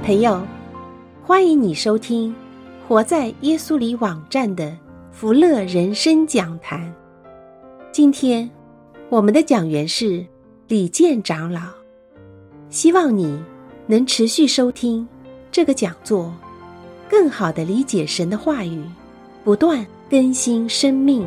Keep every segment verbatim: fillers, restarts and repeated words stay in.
朋友，欢迎你收听活在耶稣里网站的福乐人生讲坛。今天我们的讲员是李健长老，希望你能持续收听这个讲座，更好地理解神的话语，不断更新生命。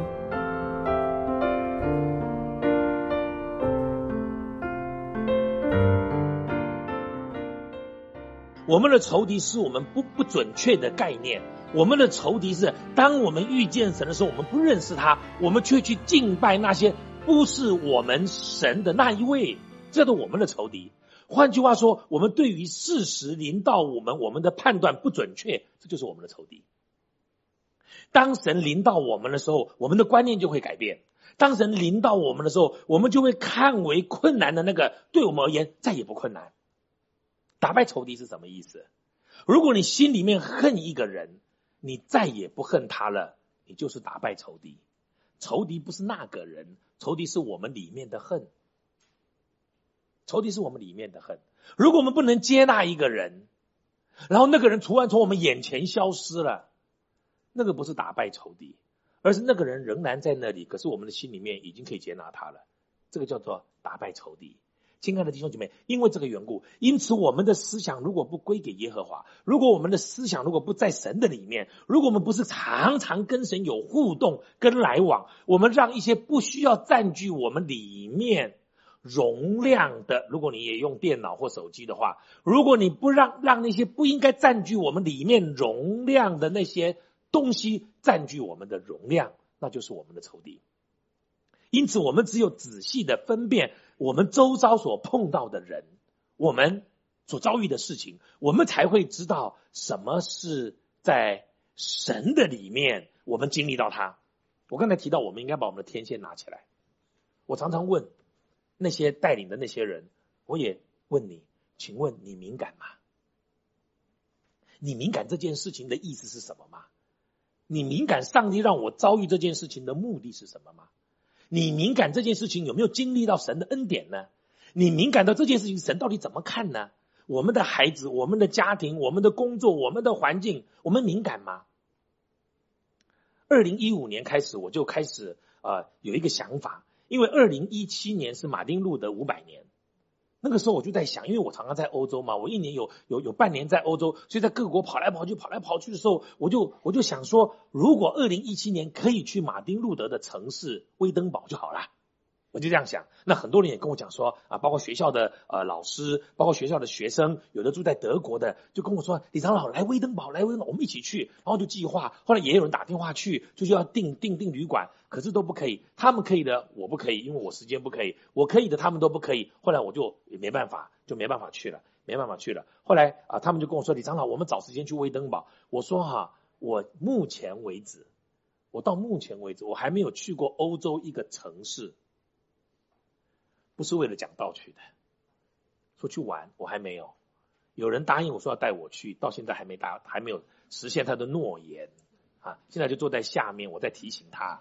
我们的仇敌是我们不不准确的概念，我们的仇敌是当我们遇见神的时候，我们不认识他，我们却去敬拜那些不是我们神的那一位，这都我们的仇敌。换句话说，我们对于事实临到我们，我们的判断不准确，这就是我们的仇敌。当神临到我们的时候，我们的观念就会改变。当神临到我们的时候，我们就会看为困难的那个，对我们而言再也不困难。打败仇敌是什么意思？如果你心里面恨一个人，你再也不恨他了，你就是打败仇敌。仇敌不是那个人，仇敌是我们里面的恨。仇敌是我们里面的恨。如果我们不能接纳一个人，然后那个人突然从我们眼前消失了，那个不是打败仇敌，而是那个人仍然在那里，可是我们的心里面已经可以接纳他了，这个叫做打败仇敌。亲爱的弟兄姐妹，因为这个缘故，因此我们的思想如果不归给耶和华，如果我们的思想如果不在神的里面，如果我们不是常常跟神有互动跟来往，我们让一些不需要占据我们里面容量的，如果你也用电脑或手机的话，如果你不让让那些不应该占据我们里面容量的那些东西占据我们的容量，那就是我们的仇敌。因此我们只有仔细的分辨我们周遭所碰到的人，我们所遭遇的事情，我们才会知道什么是在神的里面我们经历到它。我刚才提到我们应该把我们的天线拿起来，我常常问那些带领的那些人，我也问你，请问你敏感吗？你敏感这件事情的意思是什么吗？你敏感上帝让我遭遇这件事情的目的是什么吗？你敏感这件事情有没有经历到神的恩典呢？你敏感到这件事情神到底怎么看呢？我们的孩子，我们的家庭，我们的工作，我们的环境，我们敏感吗？二零一五年开始我就开始呃有一个想法，因为二零一七年是马丁路德五百年，那个时候我就在想，因为我常常在欧洲嘛，我一年有有有半年在欧洲，所以在各国跑来跑去跑来跑去的时候，我就我就想说，如果二零一七年可以去马丁路德的城市威登堡就好了，我就这样想。那很多人也跟我讲说啊，包括学校的呃老师，包括学校的学生，有的住在德国的，就跟我说，李长老来威登堡，来威登堡，我们一起去，然后就计划。后来也有人打电话去，就要订订订旅馆，可是都不可以，他们可以的，我不可以，因为我时间不可以，我可以的，他们都不可以。后来我就也没办法，就没办法去了，没办法去了。后来啊，他们就跟我说，李长老，我们找时间去威登堡。我说哈，我目前为止，我到目前为止，我还没有去过欧洲一个城市。不是为了讲道去的，说去玩我还没有，有人答应我说要带我去，到现在还没答，还没有实现他的诺言啊！现在就坐在下面，我在提醒他。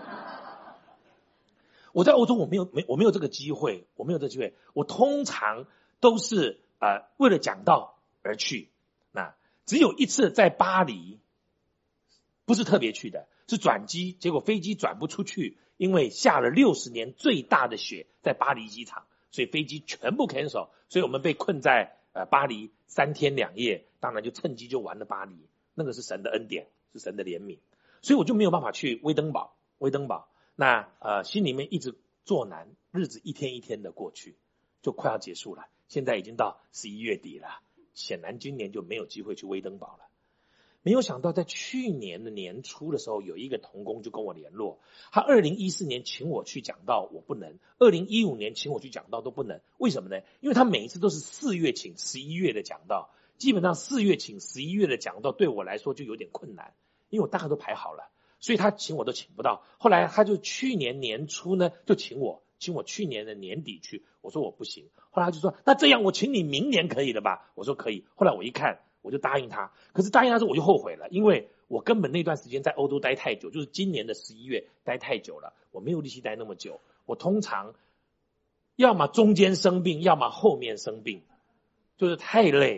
我在欧洲我没有没我没有这个机会，我没有这个机会，我通常都是呃为了讲道而去。那只有一次在巴黎，不是特别去的，是转机，结果飞机转不出去。因为下了六十年最大的雪在巴黎机场，所以飞机全部 cancel， 所以我们被困在呃巴黎三天两夜，当然就趁机就玩了巴黎。那个是神的恩典，是神的怜悯，所以我就没有办法去威登堡。威登堡，那呃心里面一直作难，日子一天一天的过去，就快要结束了。现在已经到十一月底了，显然今年就没有机会去威登堡了。没有想到在去年的年初的时候，有一个同工就跟我联络，他二零一四年请我去讲道，我不能；二零一五年请我去讲道都不能。为什么呢？因为他每一次都是四月请十一月的讲道，基本上四月请十一月的讲道对我来说就有点困难，因为我大概都排好了，所以他请我都请不到。后来他就去年年初呢就请我，请我去年的年底去，我说我不行。后来他就说，那这样我请你明年可以了吧？我说可以。后来我一看，我就答应他，可是答应他之后我就后悔了，因为我根本那段时间在欧洲待太久，就是今年的十一月待太久了，我没有力气待那么久。我通常要么中间生病，要么后面生病，就是太累了。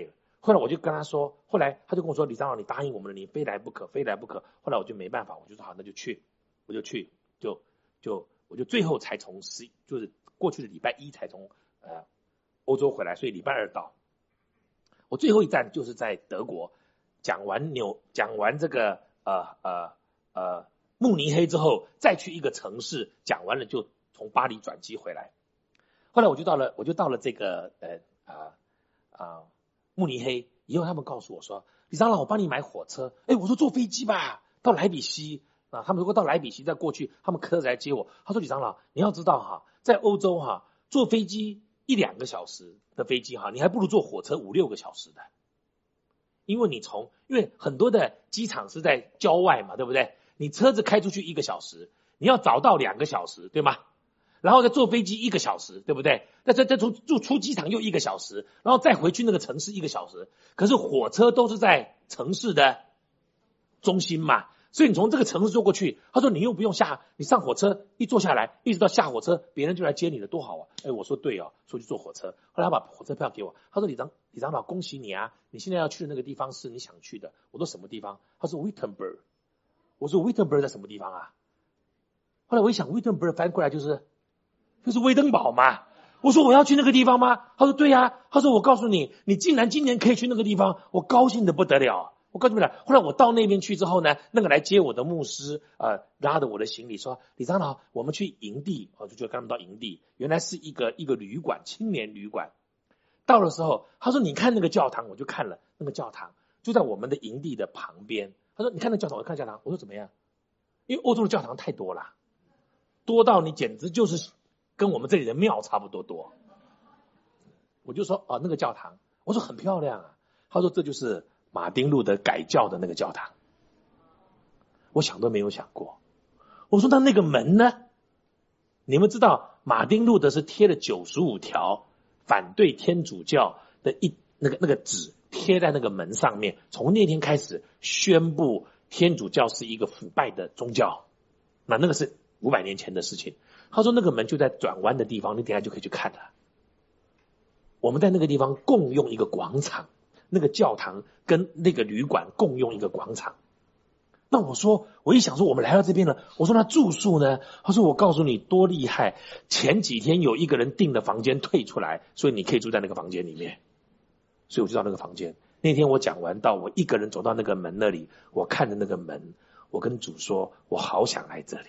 后来我就跟他说，后来他就跟我说，李长老，你答应我们了，你非来不可，非来不可。后来我就没办法，我就说好，那就去，我就去，就就我就最后才从十，就是过去的礼拜一才从呃欧洲回来，所以礼拜二到。我最后一站就是在德国，讲完纽讲完这个呃呃呃慕尼黑之后，再去一个城市讲完了，就从巴黎转机回来。后来我就到了，我就到了这个呃啊啊慕尼黑以后，他们告诉我说，李长老，我帮你买火车。哎，我说坐飞机吧，到莱比锡啊。他们如果到莱比锡再过去，他们车子来接我。他说，李长老，你要知道哈，在欧洲哈，坐飞机一两个小时的飞机哈，你还不如坐火车五六个小时的。因为你从，因为很多的机场是在郊外嘛，对不对？你车子开出去一个小时，你要早到两个小时，对吗？然后再坐飞机一个小时，对不对？再再再从就出机场又一个小时，然后再回去那个城市一个小时。可是火车都是在城市的中心嘛，所以你从这个城市坐过去，他说你又不用下，你上火车一坐下来，一直到下火车，别人就来接你了，多好啊！哎，我说对哦，所以就坐火车。后来他把火车票给我，他说李长李长老，恭喜你啊，你现在要去的那个地方是你想去的。我说什么地方？他说 Wittenberg。我说 Wittenberg 在什么地方啊？后来我一想 Wittenberg 翻过来就是就是威登堡嘛。我说我要去那个地方吗？他说对呀、啊。他说我告诉你，你竟然今年可以去那个地方，我高兴的不得了。我告诉你了。后来我到那边去之后呢，那个来接我的牧师呃拉着我的行李说，李长老，我们去营地。我就就跟他们到营地，原来是一个一个旅馆，青年旅馆。到的时候他说你看那个教堂，我就看了那个教堂就在我们的营地的旁边。他说你看那教堂，我看教堂。我说怎么样？因为欧洲的教堂太多了，多到你简直就是跟我们这里的庙差不多多。我就说哦，那个教堂，我说很漂亮啊。他说这就是马丁路德改教的那个教堂。我想都没有想过。我说那那个门呢？你们知道马丁路德是贴了九十五条反对天主教的一那个那个纸贴在那个门上面，从那天开始宣布天主教是一个腐败的宗教。那那个是五百年前的事情。他说那个门就在转弯的地方，你等一下就可以去看了。我们在那个地方共用一个广场，那个教堂跟那个旅馆共用一个广场。那我说，我一想说我们来到这边了，我说那住宿呢？他说我告诉你多厉害，前几天有一个人订的房间退出来，所以你可以住在那个房间里面。所以我就到那个房间。那天我讲完到我一个人走到那个门那里，我看着那个门，我跟主说，我好想来这里。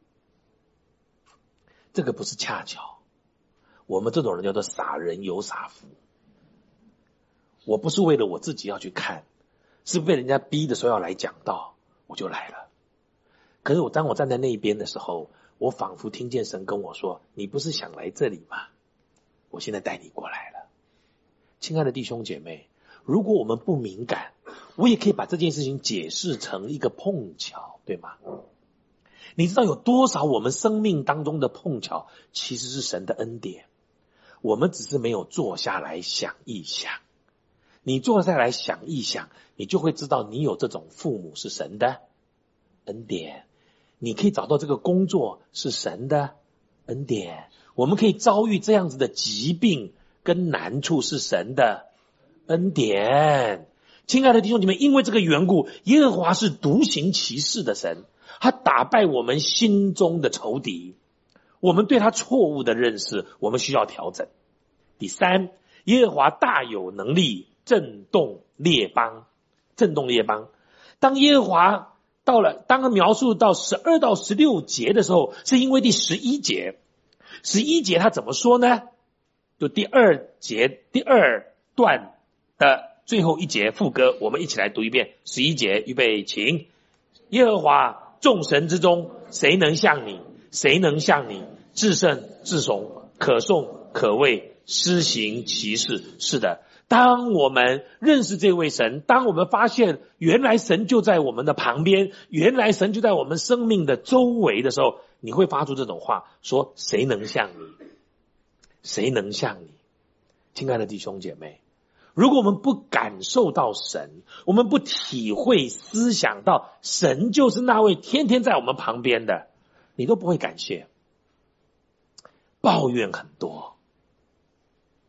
这个不是恰巧，我们这种人叫做傻人有傻福。我不是为了我自己要去看，是被人家逼的时候要来讲道，我就来了。可是我当我站在那边的时候，我仿佛听见神跟我说，你不是想来这里吗？我现在带你过来了。亲爱的弟兄姐妹，如果我们不敏感，我也可以把这件事情解释成一个碰巧，对吗？你知道有多少我们生命当中的碰巧其实是神的恩典，我们只是没有坐下来想一想。你坐下来想一想，你就会知道你有这种父母是神的恩典，你可以找到这个工作是神的恩典，我们可以遭遇这样子的疾病跟难处是神的恩典。亲爱的弟兄姐妹，因为这个缘故，耶和华是独行其事的神，他打败我们心中的仇敌。我们对他错误的认识，我们需要调整。第三，耶和华大有能力震动列邦，震动列邦。当耶和华到了，当他描述到十二到十六节的时候，是因为第十一节，十一节他怎么说呢？就第二节第二段的最后一节副歌，我们一起来读一遍。十一节，预备，请。耶和华众神之中，谁能像你？谁能像你？至圣至崇，可颂可畏，施行其事。是的，当我们认识这位神，当我们发现原来神就在我们的旁边，原来神就在我们生命的周围的时候，你会发出这种话，说谁能像你？谁能像你？亲爱的弟兄姐妹，如果我们不感受到神，我们不体会思想到神就是那位天天在我们旁边的，你都不会感谢。抱怨很多，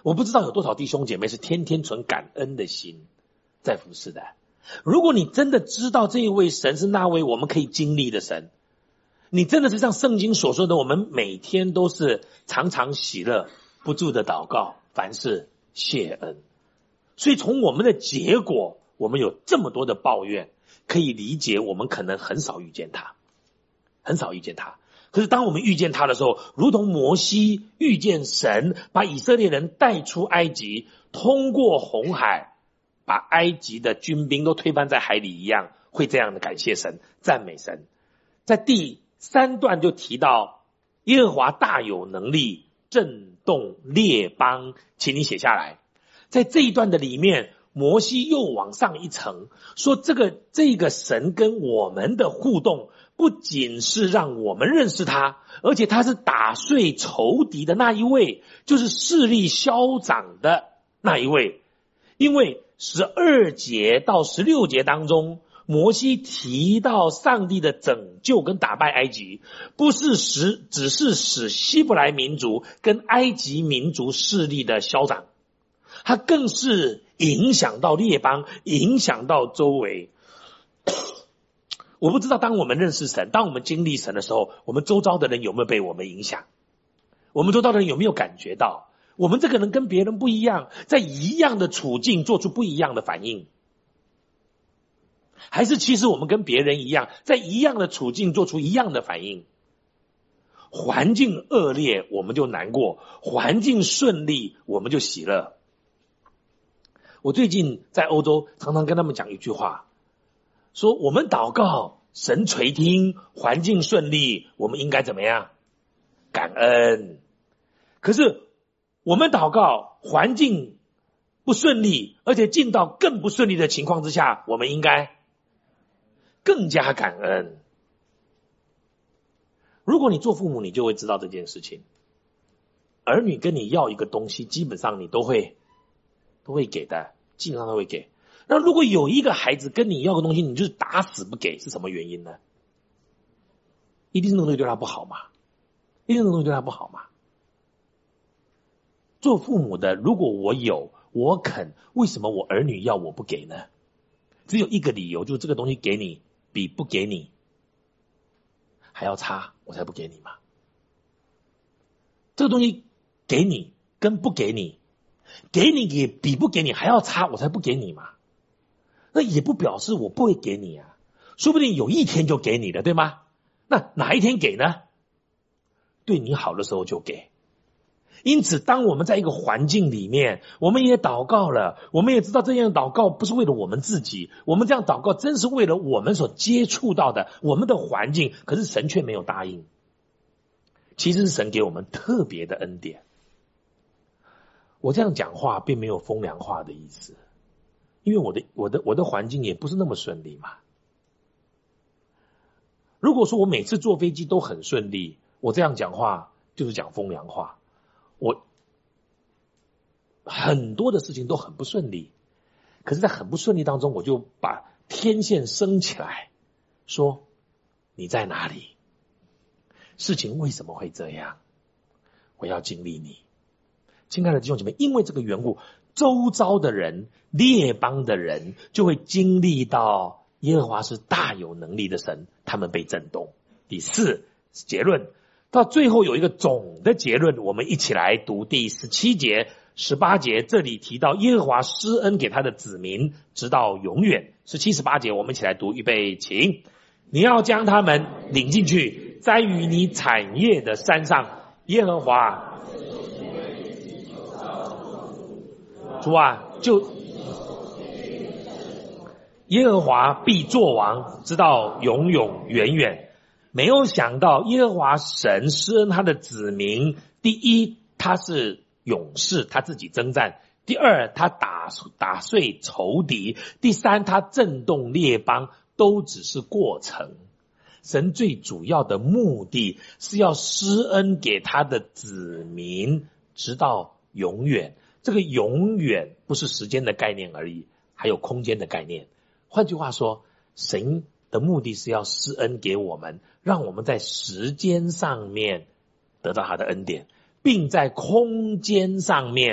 我不知道有多少弟兄姐妹是天天存感恩的心在服侍的。如果你真的知道这一位神是那位我们可以经历的神，你真的是像圣经所说的，我们每天都是常常喜乐，不住的祷告，凡事谢恩。所以从我们的结果，我们有这么多的抱怨，可以理解我们可能很少遇见他，很少遇见他。可是当我们遇见他的时候，如同摩西遇见神，把以色列人带出埃及，通过红海，把埃及的军兵都推翻在海里一样，会这样的感谢神，赞美神。在第三段就提到耶和华大有能力，震动列邦，请你写下来。在这一段的里面，摩西又往上一层，说这个这个神跟我们的互动，不仅是让我们认识他，而且他是打碎仇敌的那一位，就是势力消长的那一位。因为十二节到十六节当中，摩西提到上帝的拯救跟打败埃及，不是使只是使希伯来民族跟埃及民族势力的消长，它更是影响到列邦，影响到周围。我不知道当我们认识神，当我们经历神的时候，我们周遭的人有没有被我们影响？我们周遭的人有没有感觉到我们这个人跟别人不一样，在一样的处境做出不一样的反应？还是其实我们跟别人一样，在一样的处境做出一样的反应？环境恶劣我们就难过，环境顺利我们就喜乐。我最近在欧洲常常跟他们讲一句话，说我们祷告神垂听，环境顺利，我们应该怎么样？感恩。可是我们祷告环境不顺利，而且进到更不顺利的情况之下，我们应该更加感恩。如果你做父母，你就会知道这件事情。儿女跟你要一个东西，基本上你都会都会给的，基本上都会给。那如果有一个孩子跟你要个东西，你就是打死不给，是什么原因呢？一定是那个东西对他不好嘛？一定是那个东西对他不好嘛？做父母的，如果我有，我肯，为什么我儿女要我不给呢？只有一个理由，就是这个东西给你比不给你还要差，我才不给你嘛。这个东西给你跟不给你，给你也比不给你还要差，我才不给你嘛。那也不表示我不会给你啊，说不定有一天就给你了，对吗？那哪一天给呢？对你好的时候就给。因此当我们在一个环境里面，我们也祷告了，我们也知道这样祷告不是为了我们自己，我们这样祷告真是为了我们所接触到的我们的环境，可是神却没有答应。其实是神给我们特别的恩典。我这样讲话并没有风凉话的意思，因为我的我的我的环境也不是那么顺利嘛。如果说我每次坐飞机都很顺利，我这样讲话就是讲风凉话。我很多的事情都很不顺利，可是在很不顺利当中，我就把天线升起来，说你在哪里？事情为什么会这样？我要经历你。亲爱的弟兄姐妹，因为这个缘故，周遭的人，列邦的人就会经历到耶和华是大有能力的神，他们被震动。第四，结论。到最后有一个总的结论，我们一起来读第十七节、十八节，这里提到耶和华施恩给他的子民，直到永远。十七、十八节我们一起来读，预备，请。你要将他们领进去，栽于你产业的山上，耶和华主啊，就耶和华必作王，直到永永远远。没有想到耶和华神施恩他的子民，第一他是勇士，他自己征战；第二他打打碎仇敌；第三他震动列邦，都只是过程。神最主要的目的是要施恩给他的子民，直到永远。这个永远不是时间的概念而已，还有空间的概念。换句话说，神的目的是要施恩给我们，让我们在时间上面得到他的恩典，并在空间上面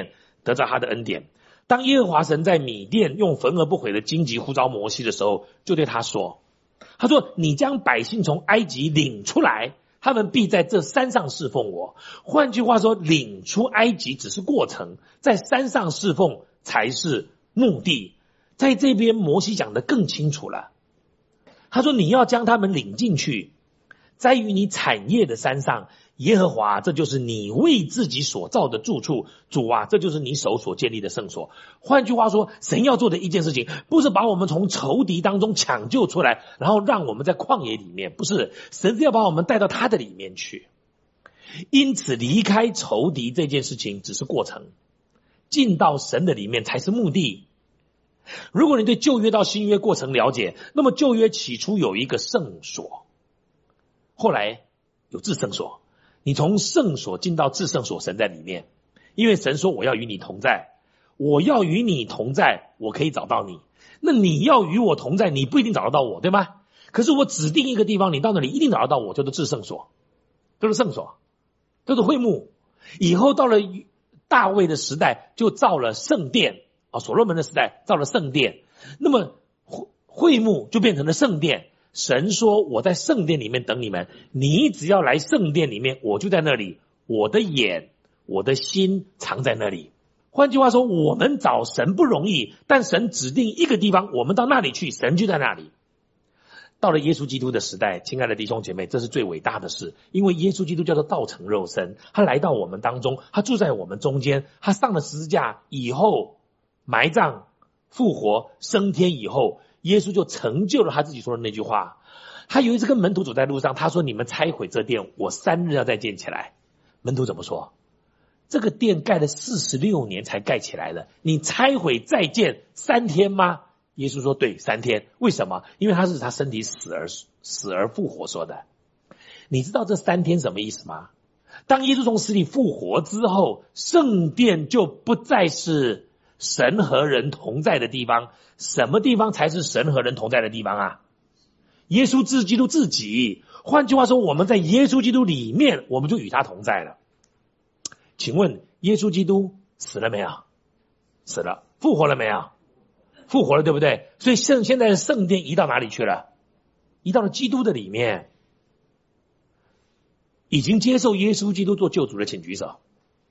得到他的恩典。当耶和华神在米甸用焚而不毁的荆棘呼召摩西的时候，就对他说，他说你将百姓从埃及领出来，他们必在这山上侍奉我。换句话说，领出埃及只是过程，在山上侍奉才是目的。在这边摩西讲得更清楚了，他说你要将他们领进去，在于你产业的山上，耶和华这就是你为自己所造的住处，主啊，这就是你手所建立的圣所。换句话说，神要做的一件事情，不是把我们从仇敌当中抢救出来，然后让我们在旷野里面，不是，神是要把我们带到他的里面去。因此离开仇敌这件事情只是过程，进到神的里面才是目的。如果你对旧约到新约过程了解，那么旧约起初有一个圣所，后来有至圣所，你从圣所进到至圣所，神在里面，因为神说我要与你同在，我要与你同在，我可以找到你。那你要与我同在，你不一定找得到我，对吗？可是我指定一个地方，你到那里一定找得到我，叫做至圣所，都是圣所，都是会幕。以后到了大卫的时代，就造了圣殿啊，所罗门的时代造了圣殿，那么会幕就变成了圣殿。神说我在圣殿里面等你们，你只要来圣殿里面，我就在那里，我的眼我的心藏在那里。换句话说，我们找神不容易，但神指定一个地方，我们到那里去，神就在那里。到了耶稣基督的时代，亲爱的弟兄姐妹，这是最伟大的事，因为耶稣基督叫做道成肉身，他来到我们当中，他住在我们中间，他上了十字架以后，埋葬复活升天以后，耶稣就成就了他自己说的那句话。他有一次跟门徒走在路上，他说你们拆毁这殿，我三日要再建起来。门徒怎么说？这个殿盖了四十六年才盖起来的，你拆毁再建三天吗？耶稣说对，三天。为什么？因为他是他身体死而死而复活说的。你知道这三天什么意思吗？当耶稣从死里复活之后，圣殿就不再是神和人同在的地方。什么地方才是神和人同在的地方啊？耶稣自基督自己。换句话说，我们在耶稣基督里面，我们就与他同在了。请问耶稣基督死了没有？死了。复活了没有？复活了，对不对？所以圣现在的圣殿移到哪里去了？移到了基督的里面。已经接受耶稣基督做救主的请举手，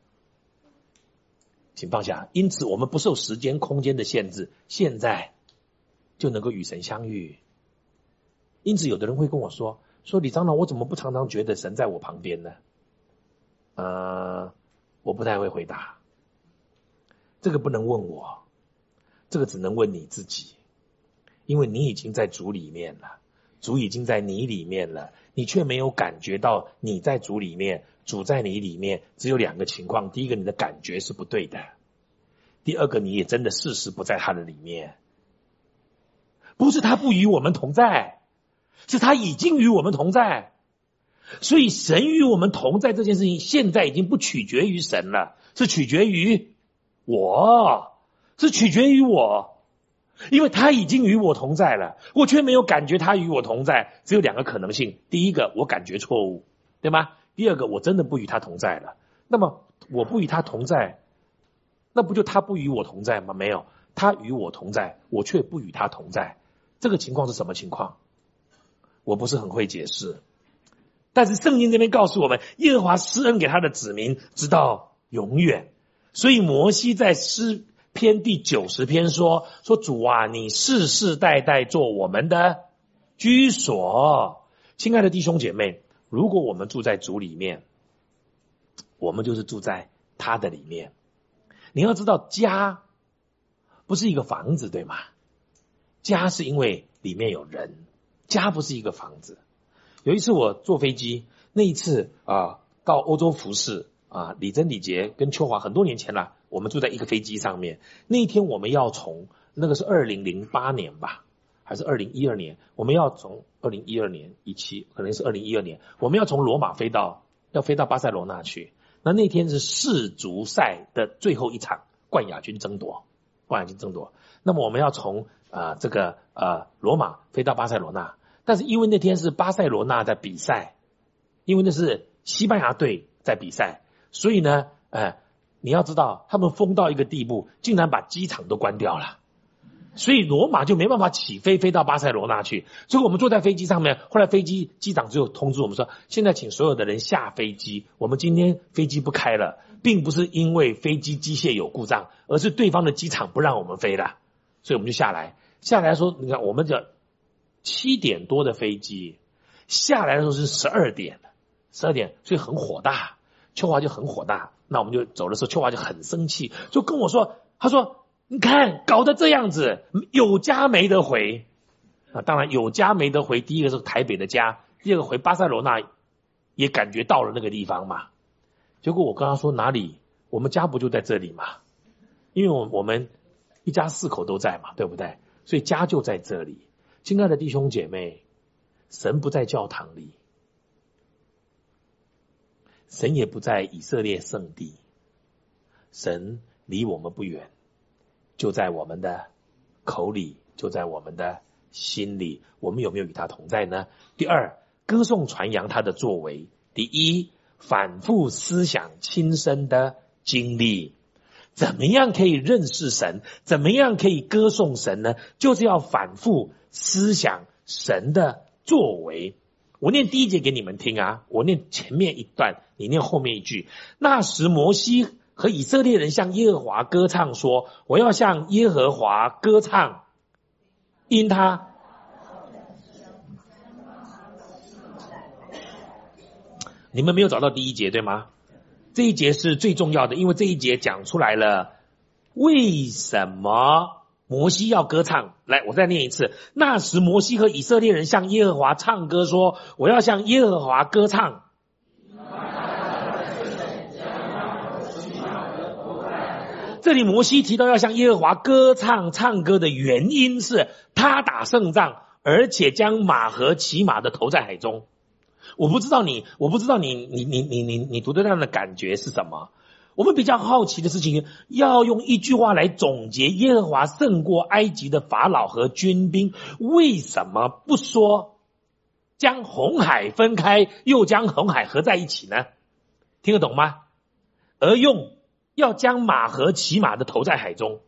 请放下。因此我们不受时间空间的限制，现在就能够与神相遇。因此有的人会跟我说，说李长老，我怎么不常常觉得神在我旁边呢？呃，我不太会回答，这个不能问我，这个只能问你自己，因为你已经在主里面了，主已经在你里面了，你却没有感觉到你在主里面，主在你里面。只有两个情况，第一个你的感觉是不对的，第二个你也真的事实不在他的里面。不是他不与我们同在，是他已经与我们同在。所以神与我们同在这件事情现在已经不取决于神了，是取决于我，是取决于我，因为他已经与我同在了，我却没有感觉他与我同在。只有两个可能性，第一个我感觉错误，对吗？第二个我真的不与他同在了。那么我不与他同在，那不就他不与我同在吗？没有，他与我同在，我却不与他同在。这个情况是什么情况？我不是很会解释，但是圣经这边告诉我们，耶和华施恩给他的子民直到永远。所以摩西在诗篇第九十篇说，说主啊，你世世代代做我们的居所。亲爱的弟兄姐妹，如果我们住在主里面，我们就是住在他的里面。你要知道，家不是一个房子，对吗？家是因为里面有人，家不是一个房子。有一次我坐飞机，那一次啊，到欧洲服侍啊，李珍、李杰跟秋华很多年前了，我们住在一个飞机上面。那一天我们要从，那个是二零零八年吧，还是二零一二年？我们要从二零一二年、一七，可能是二零一二年，我们要从罗马飞到，要飞到巴塞罗那去。那那天是世足赛的最后一场，冠亚军争夺，冠亚军争夺。那么我们要从啊、呃、这个呃罗马飞到巴塞罗那。但是因为那天是巴塞罗那在比赛，因为那是西班牙队在比赛，所以呢，呃， 你要知道，他们疯到一个地步，竟然把机场都关掉了。所以罗马就没办法起飞飞到巴塞罗那去。所以我们坐在飞机上面，后来飞机机长只有通知我们说，现在请所有的人下飞机，我们今天飞机不开了，并不是因为飞机机械有故障，而是对方的机场不让我们飞了。所以我们就下来，下来说，你看我们的七点多的飞机，下来的时候是十二点，十二点，所以很火大。秋华就很火大，那我们就走的时候，秋华就很生气，就跟我说，他说，你看搞得这样子，有家没得回啊！当然有家没得回，第一个是台北的家，第二个回巴塞罗那也感觉到了那个地方嘛。结果我跟他说哪里？我们家不就在这里嘛？因为我我们一家四口都在嘛，对不对？所以家就在这里。亲爱的弟兄姐妹，神不在教堂里，神也不在以色列圣地，神离我们不远，就在我们的口里，就在我们的心里。我们有没有与他同在呢？第二，歌颂传扬他的作为。第一，反复思想亲身的经历。怎么样可以认识神？怎么样可以歌颂神呢？就是要反复思想神的作为。我念第一节给你们听啊，我念前面一段，你念后面一句。那时摩西和以色列人向耶和华歌唱说，我要向耶和华歌唱，因他你们没有找到第一节对吗？这一节是最重要的，因为这一节讲出来了为什么摩西要歌唱。来，我再念一次。那时摩西和以色列人向耶和华唱歌说，我要向耶和华歌唱。这里摩西提到要向耶和华歌唱唱歌的原因是他打胜仗，而且将马和骑马的投在海中。我不知道你，我不知道你，你你你你你读的这样的感觉是什么？我们比较好奇的事情，要用一句话来总结耶和华胜过埃及的法老和军兵，为什么不说将红海分开，又将红海合在一起呢？听得懂吗？而用要将马和骑马的投在海中。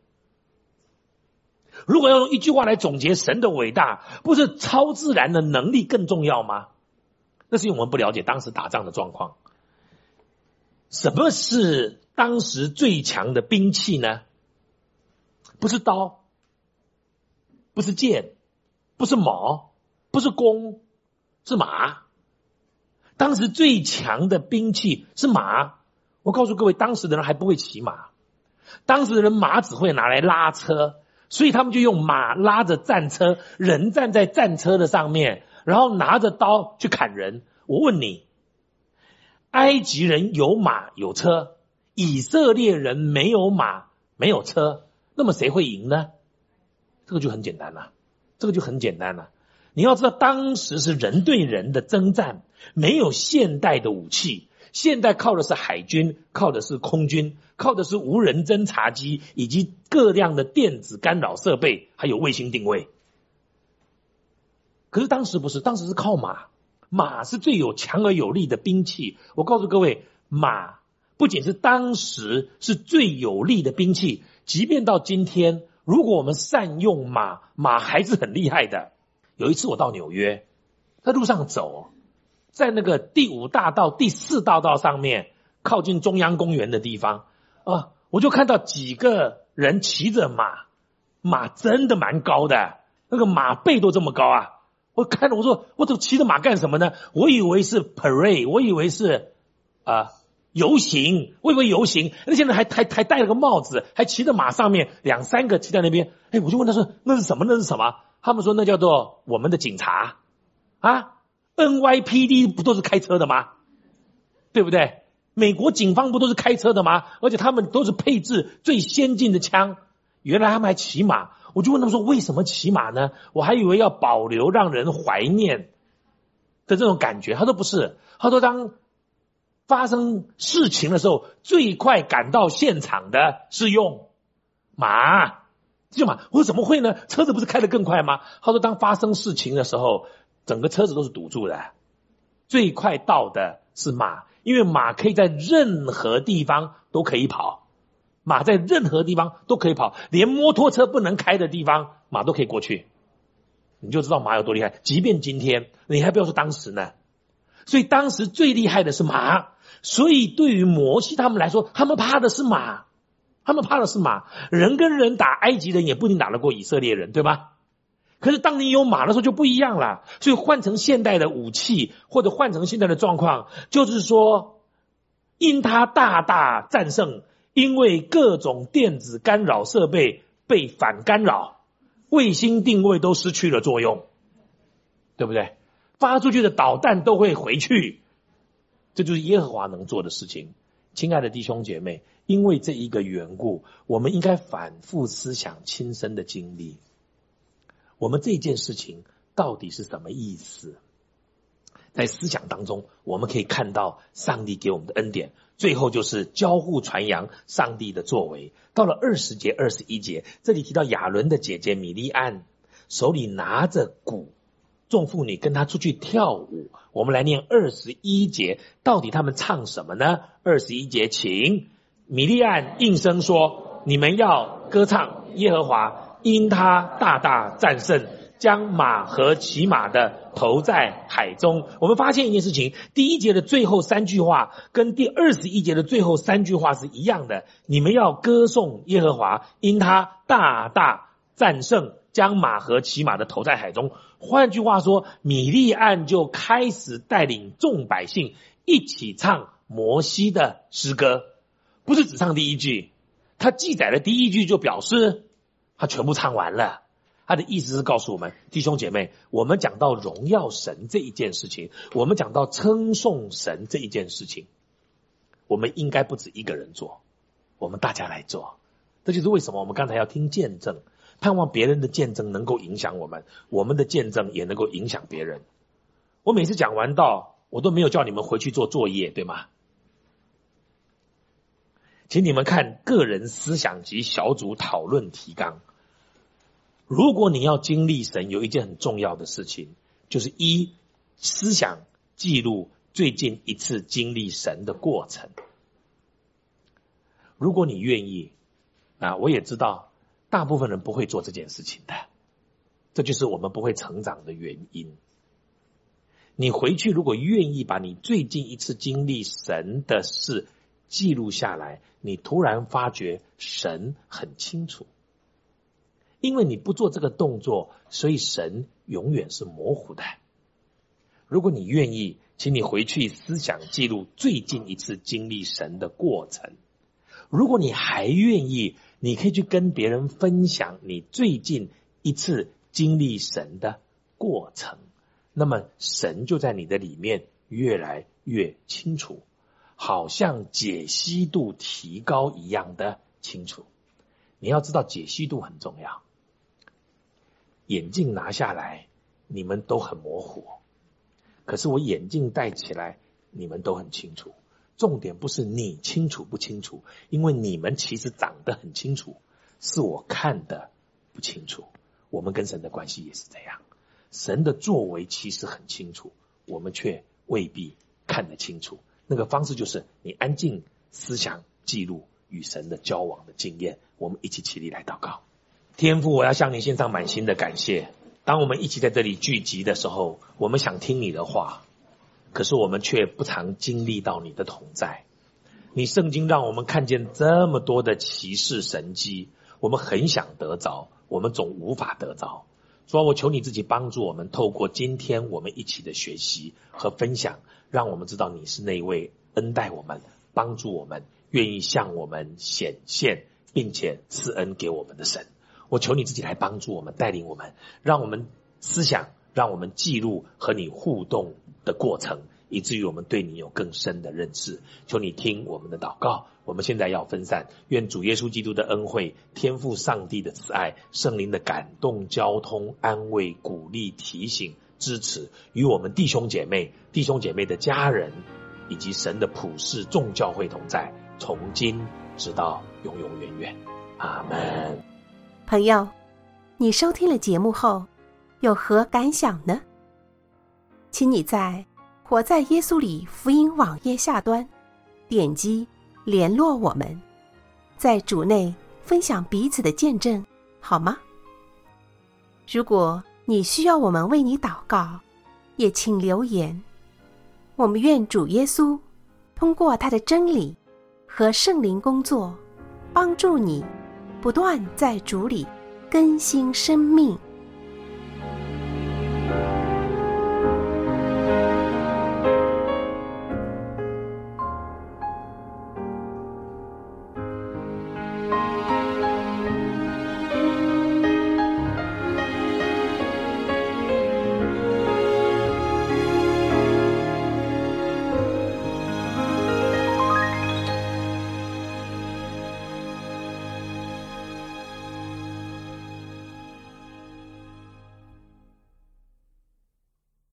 如果要用一句话来总结神的伟大，不是超自然的能力更重要吗？那是因为我们不了解当时打仗的状况。什么是当时最强的兵器呢？不是刀，不是剑，不是矛，不是弓，是马。当时最强的兵器是马。我告诉各位，当时的人还不会骑马，当时的人马只会拿来拉车，所以他们就用马拉着战车，人站在战车的上面，然后拿着刀去砍人。我问你，埃及人有马有车，以色列人没有马没有车，那么谁会赢呢？这个就很简单了，这个就很简单了。你要知道，当时是人对人的征战，没有现代的武器，现代靠的是海军，靠的是空军，靠的是无人侦察机以及各样的电子干扰设备，还有卫星定位。可是当时不是，当时是靠马，马是最有强而有力的兵器。我告诉各位，马不仅是当时是最有力的兵器，即便到今天，如果我们善用马，马还是很厉害的。有一次我到纽约，在路上走，在那个第五大道第四大道上面，靠近中央公园的地方啊，我就看到几个人骑着马，马真的蛮高的，那个马背都这么高啊。我看了，我说我怎么骑着马干什么呢？我以为是 parade， 我以为是啊、呃、游行，我以为游行，那些人还还还戴了个帽子，还骑着马上面两三个骑在那边。哎，我就问他说那是什么？那是什么？他们说那叫做我们的警察啊 ，N Y P D 不都是开车的吗？对不对？美国警方不都是开车的吗？而且他们都是配置最先进的枪。原来他们还骑马。我就问他们说为什么骑马呢？我还以为要保留让人怀念的这种感觉。他说不是，他说当发生事情的时候，最快赶到现场的是用马。就马，我说怎么会呢？车子不是开得更快吗？他说当发生事情的时候，整个车子都是堵住的，最快到的是马，因为马可以在任何地方都可以跑。 马在任何地方都可以跑，连摩托车不能开的地方，马都可以过去。你就知道马有多厉害。即便今天，你还不要说当时呢。所以当时最厉害的是马，所以对于摩西他们来说，他们怕的是马，他们怕的是马。人跟人打，埃及人也不一定打得过以色列人，对吧？可是当你有马的时候就不一样了。所以换成现代的武器，或者换成现在的状况，就是说因他大大战胜，因为各种电子干扰设备被反干扰，卫星定位都失去了作用，对不对？发出去的导弹都会回去，这就是耶和华能做的事情。亲爱的弟兄姐妹，因为这一个缘故，我们应该反复思想亲身的经历。我们这件事情到底是什么意思？在思想当中，我们可以看到上帝给我们的恩典，最后就是交互传扬上帝的作为。到了二十节、二十一节，这里提到亚伦的姐姐米利暗手里拿着鼓，众妇女跟她出去跳舞。我们来念二十一节，到底他们唱什么呢？二十一节，请米利暗应声说：你们要歌唱耶和华，因他大大战胜，将马和骑马的投在海中。我们发现一件事情，第一节的最后三句话跟第二十一节的最后三句话是一样的，你们要歌颂耶和华，因他大大战胜，将马和骑马的投在海中。换句话说，米利暗就开始带领众百姓一起唱摩西的诗歌，不是只唱第一句，他记载了第一句就表示他全部唱完了。他的意思是告诉我们，弟兄姐妹，我们讲到荣耀神这一件事情，我们讲到称颂神这一件事情，我们应该不止一个人做，我们大家来做。这就是为什么我们刚才要听见证，盼望别人的见证能够影响我们，我们的见证也能够影响别人。我每次讲完道，我都没有叫你们回去做作业，对吗？请你们看个人思想及小组讨论提纲。如果你要经历神，有一件很重要的事情，就是一，思想记录最近一次经历神的过程。如果你愿意，啊，我也知道大部分人不会做这件事情的，这就是我们不会成长的原因。你回去如果愿意把你最近一次经历神的事记录下来，你突然发觉神很清楚。因为你不做这个动作，所以神永远是模糊的。如果你愿意，请你回去思想记录最近一次经历神的过程。如果你还愿意，你可以去跟别人分享你最近一次经历神的过程，那么神就在你的里面越来越清楚，好像解析度提高一样的清楚。你要知道解析度很重要，眼镜拿下来你们都很模糊，可是我眼镜戴起来你们都很清楚。重点不是你清楚不清楚，因为你们其实长得很清楚，是我看得不清楚。我们跟神的关系也是这样，神的作为其实很清楚，我们却未必看得清楚。那个方式就是你安静思想记录与神的交往的经验。我们一起起立来祷告。天父，我要向你献上满心的感谢。当我们一起在这里聚集的时候，我们想听你的话，可是我们却不常经历到你的同在。你圣经让我们看见这么多的奇事神迹，我们很想得着，我们总无法得着。主啊，我求你自己帮助我们，透过今天我们一起的学习和分享，让我们知道你是那一位恩待我们、帮助我们、愿意向我们显现并且赐恩给我们的神。我求你自己来帮助我们，带领我们，让我们思想，让我们记录和你互动的过程，以至于我们对你有更深的认识。求你听我们的祷告。我们现在要分散，愿主耶稣基督的恩惠、天父上帝的慈爱、圣灵的感动、交通、安慰、鼓励、提醒、支持，与我们弟兄姐妹、弟兄姐妹的家人以及神的普世众教会同在，从今直到永永远远。阿们。 朋友，你收听了节目后有何感想呢？请你在活在耶稣里福音网页下端点击联络我们， 在主内分享彼此的见证，好吗？如果你需要我们为你祷告，也请留言。我们愿主耶稣通过他的真理和圣灵工作，帮助你不断在主里更新生命。